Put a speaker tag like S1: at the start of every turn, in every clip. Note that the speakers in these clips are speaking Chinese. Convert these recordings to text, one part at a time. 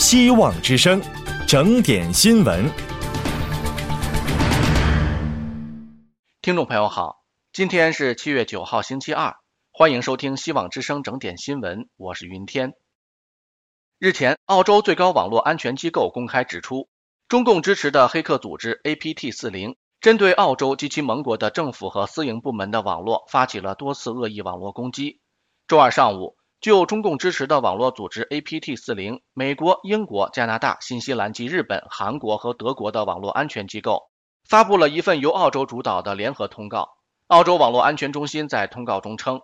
S1: 希望之声，整点新闻。
S2: 听众朋友好，今天是7月9号星期二，欢迎收听希望之声整点新闻，我是云天。日前，澳洲最高网络安全机构公开指出，中共支持的黑客组织 APT40 针对澳洲及其盟国的政府和私营部门的网络发起了多次恶意网络攻击。周二上午，就中共支持的网络组织 APT40， 美国、英国、加拿大、新西兰及日本、韩国和德国的网络安全机构发布了一份由澳洲主导的联合通告。澳洲网络安全中心在通告中称，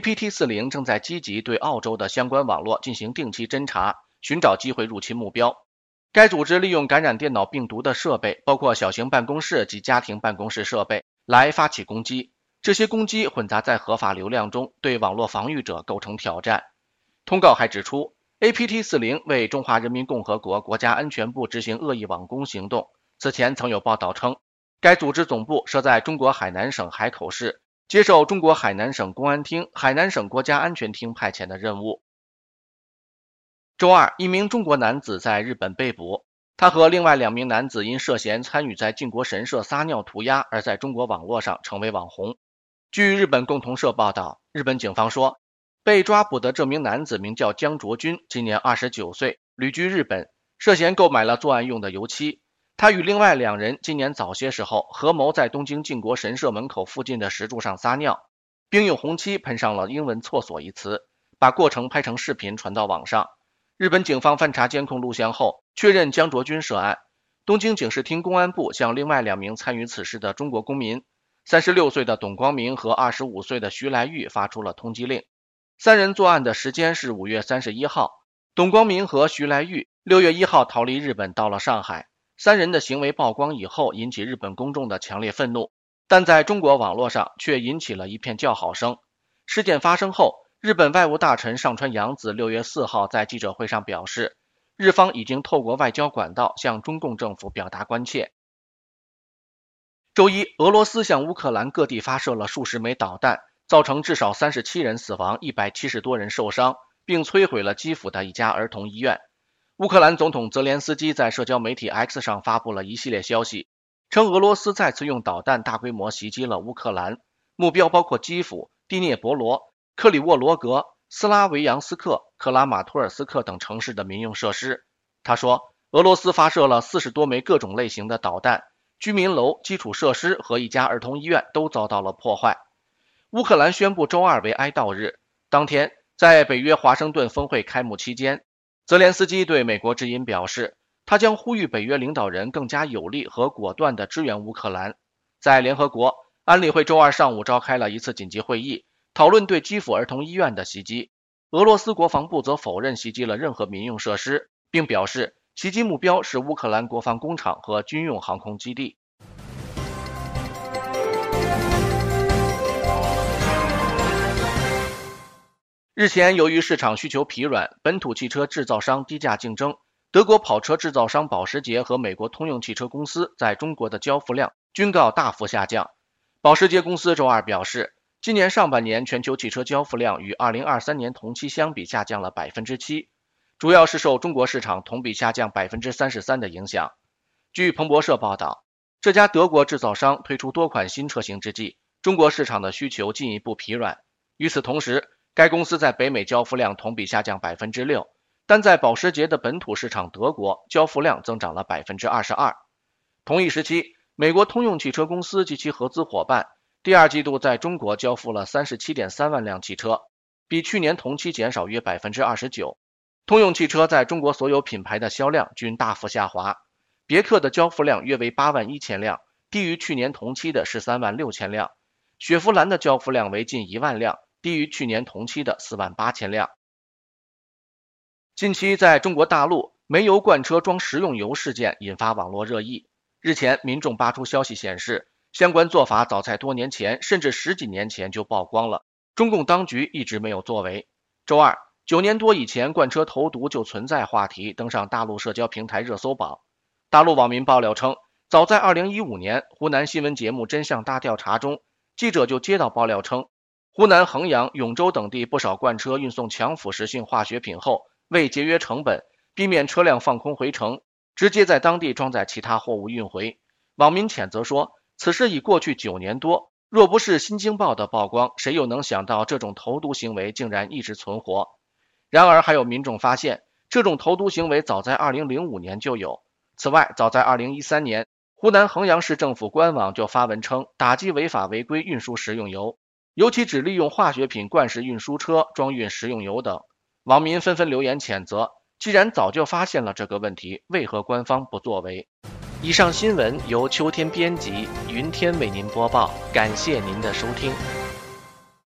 S2: APT40 正在积极对澳洲的相关网络进行定期侦查，寻找机会入侵目标。该组织利用感染电脑病毒的设备，包括小型办公室及家庭办公室设备，来发起攻击。这些攻击混杂在合法流量中，对网络防御者构成挑战。通告还指出， APT40 为中华人民共和国国家安全部执行恶意网攻行动。此前曾有报道称，该组织总部设在中国海南省海口市，接受中国海南省公安厅、海南省国家安全厅派遣的任务。周二，一名中国男子在日本被捕，他和另外2名男子因涉嫌参与在靖国神社撒尿涂鸦而在中国网络上成为网红。据日本共同社报道，日本警方说，被抓捕的这名男子名叫江卓君，今年29岁，旅居日本，涉嫌购买了作案用的油漆。他与另外2人今年早些时候合谋在东京靖国神社门口附近的石柱上撒尿，并用红漆喷上了英文厕所一词，把过程拍成视频传到网上。日本警方翻查监控录像后，确认江卓君涉案。东京警视厅公安部向另外2名参与此事的中国公民，36岁的董光明和25岁的徐来玉发出了通缉令。3人作案的时间是5月31号，董光明和徐来玉6月1号逃离日本到了上海。3人的行为曝光以后，引起日本公众的强烈愤怒，但在中国网络上却引起了一片叫好声。事件发生后，日本外务大臣上川洋子6月4号在记者会上表示，日方已经透过外交管道向中共政府表达关切。周一，俄罗斯向乌克兰各地发射了数十枚导弹，造成至少37人死亡，170多人受伤，并摧毁了基辅的一家儿童医院。乌克兰总统泽连斯基在社交媒体 X 上发布了一系列消息，称俄罗斯再次用导弹大规模袭击了乌克兰，目标包括基辅、第聂伯罗、克里沃罗格、斯拉维扬斯克、克拉马托尔斯克等城市的民用设施。他说，俄罗斯发射了40多枚各种类型的导弹，居民楼、基础设施和一家儿童医院都遭到了破坏。乌克兰宣布周二为哀悼日。当天，在北约华盛顿峰会开幕期间，泽连斯基对美国之音表示，他将呼吁北约领导人更加有力和果断地支援乌克兰。在联合国，安理会周二上午召开了一次紧急会议，讨论对基辅儿童医院的袭击。俄罗斯国防部则否认袭击了任何民用设施，并表示袭击目标是乌克兰国防工厂和军用航空基地。日前，由于市场需求疲软，本土汽车制造商低价竞争，德国跑车制造商保时捷和美国通用汽车公司在中国的交付量均告大幅下降。保时捷公司周二表示，今年上半年全球汽车交付量与2023年同期相比下降了 7%， 主要是受中国市场同比下降 33% 的影响。据彭博社报道，这家德国制造商推出多款新车型之际，中国市场的需求进一步疲软。与此同时，该公司在北美交付量同比下降 6%， 但在保时捷的本土市场德国，交付量增长了 22%。 同一时期，美国通用汽车公司及其合资伙伴第2季度在中国交付了 37.3 万辆汽车，比去年同期减少约 29%。 通用汽车在中国所有品牌的销量均大幅下滑，别克的交付量约为8万1千辆，低于去年同期的13万6千辆，雪佛兰的交付量为近1万辆，低于去年同期的4万8千辆。近期在中国大陆，煤油罐车装食用油事件引发网络热议。日前，民众扒出消息显示，相关做法早在多年前甚至10几年前就曝光了，中共当局一直没有作为。周二，9年多以前罐车投毒就存在话题登上大陆社交平台热搜榜。大陆网民爆料称，早在2015年湖南新闻节目《真相大调查》中，记者就接到爆料称，湖南衡阳、永州等地不少罐车运送强腐蚀性化学品后，为节约成本， 避免车辆放空回程，直接在当地装载其他货物运回。网民谴责说，此事已过去9年多，若不是新京报的曝光，谁又能想到这种投毒行为竟然一直存活？然而还有民众发现，这种投毒行为早在2005年就有。此外，早在2013年，湖南衡阳市政府官网就发文称，打击违法违规运输食用油，尤其只利用化学品罐式运输车装运食用油等。网民纷纷留言谴责，既然早就发现了这个问题，为何官方不作为？以上新闻由秋天编辑，云天为您播报，感谢您的收听。